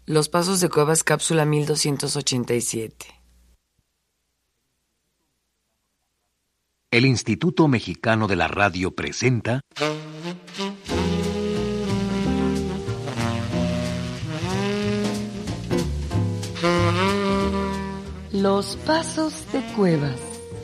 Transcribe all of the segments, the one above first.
Los Pasos de Cuevas, cápsula 1287. El Instituto Mexicano de la Radio presenta Los Pasos de Cuevas.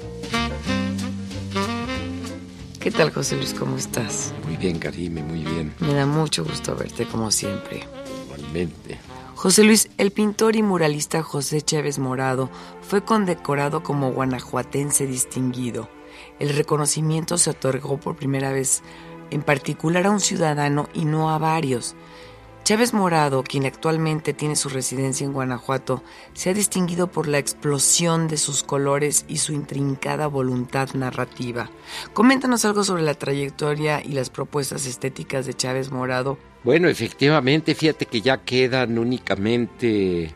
¿Qué tal, José Luis? ¿Cómo estás? Muy bien, Karime, muy bien. Me da mucho gusto verte, como siempre. Igualmente. José Luis, el pintor y muralista José Chávez Morado fue condecorado como guanajuatense distinguido. El reconocimiento se otorgó por primera vez en particular a un ciudadano y no a varios. Chávez Morado, quien actualmente tiene su residencia en Guanajuato, se ha distinguido por la explosión de sus colores y su intrincada voluntad narrativa. Coméntanos algo sobre la trayectoria y las propuestas estéticas de Chávez Morado. Bueno, efectivamente, fíjate que ya quedan únicamente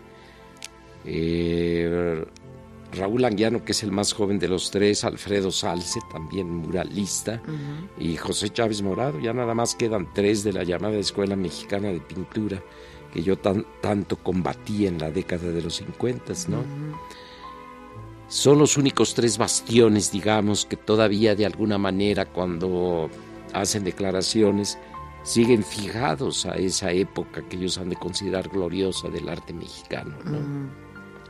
Raúl Anguiano, que es el más joven de los tres, Alfredo Zalce, también muralista, y José Chávez Morado. Ya nada más quedan tres de la llamada Escuela Mexicana de Pintura, que yo tanto combatí en la década de los 50, ¿no? Son los únicos tres bastiones, digamos, que todavía de alguna manera cuando hacen declaraciones siguen fijados a esa época que ellos han de considerar gloriosa del arte mexicano, ¿no?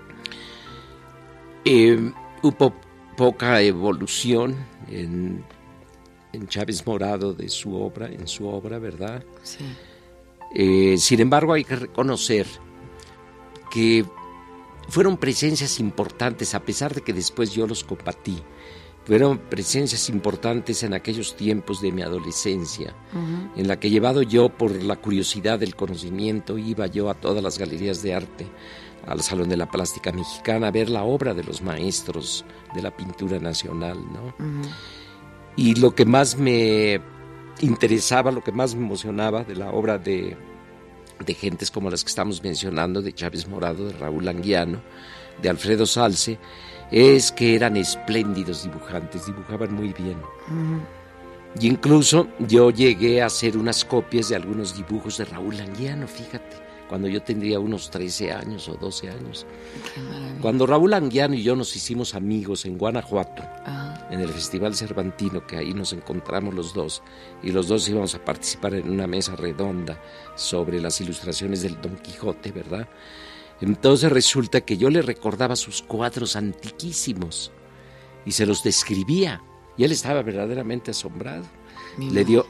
Hubo poca evolución en Chávez Morado en su obra, ¿verdad? Sí. Sin embargo, hay que reconocer que fueron presencias importantes, a pesar de que después yo los combatí. Fueron presencias importantes en aquellos tiempos de mi adolescencia, en la que, llevado yo por la curiosidad del conocimiento, iba yo a todas las galerías de arte, al Salón de la Plástica Mexicana, a ver la obra de los maestros de la pintura nacional, ¿no? Y lo que más me interesaba, lo que más me emocionaba de la obra de gentes como las que estamos mencionando, de Chávez Morado, de Raúl Anguiano, de Alfredo Zalce, es que eran espléndidos dibujantes, dibujaban muy bien. Y incluso yo llegué a hacer unas copias de algunos dibujos de Raúl Anguiano, fíjate, cuando yo tendría unos 13 años o 12 años. Cuando Raúl Anguiano y yo nos hicimos amigos en Guanajuato, en el Festival Cervantino, que ahí nos encontramos los dos, y los dos íbamos a participar en una mesa redonda sobre las ilustraciones del Don Quijote, ¿verdad? Entonces resulta que yo le recordaba sus cuadros antiquísimos y se los describía, y él estaba verdaderamente asombrado. Le dio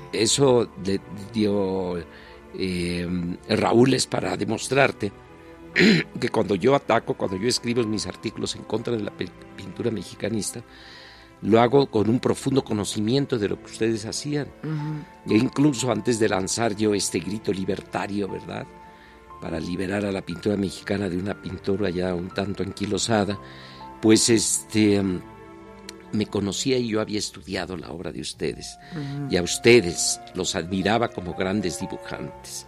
Raúl, es para demostrarte que cuando yo escribo mis artículos en contra de la pintura mexicanista, lo hago con un profundo conocimiento de lo que ustedes hacían. E incluso antes de lanzar yo este grito libertario, ¿verdad?, para liberar a la pintura mexicana de una pintura ya un tanto anquilosada, pues me conocía y yo había estudiado la obra de ustedes, y a ustedes los admiraba como grandes dibujantes.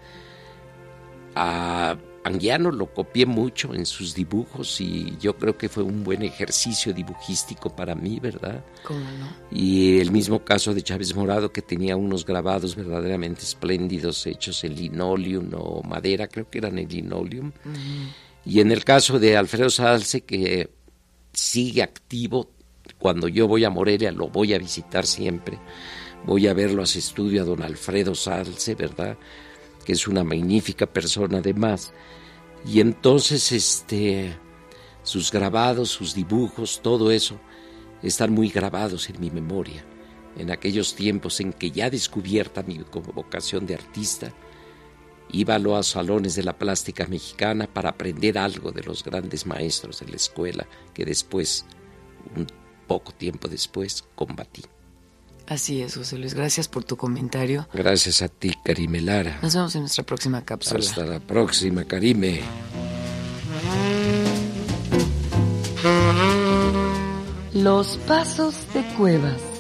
A Anguiano lo copié mucho en sus dibujos y yo creo que fue un buen ejercicio dibujístico para mí, ¿verdad? ¿Cómo no? Y el mismo caso de Chávez Morado, que tenía unos grabados verdaderamente espléndidos hechos en linoleum o madera, creo que eran en linoleum. Y en el caso de Alfredo Zalce, que sigue activo, cuando yo voy a Morelia lo voy a visitar siempre, voy a verlo a su estudio, a don Alfredo Zalce, ¿verdad?, que es una magnífica persona además. Y entonces sus grabados, sus dibujos, todo eso están muy grabados en mi memoria. En aquellos tiempos en que ya descubierta mi vocación de artista, iba a los salones de la plástica mexicana para aprender algo de los grandes maestros de la escuela que después, un poco tiempo después, combatí. Así es, José Luis. Gracias por tu comentario. Gracias a ti, Karime Lara. Nos vemos en nuestra próxima cápsula. Hasta la próxima, Karime. Los Pasos de Cuevas.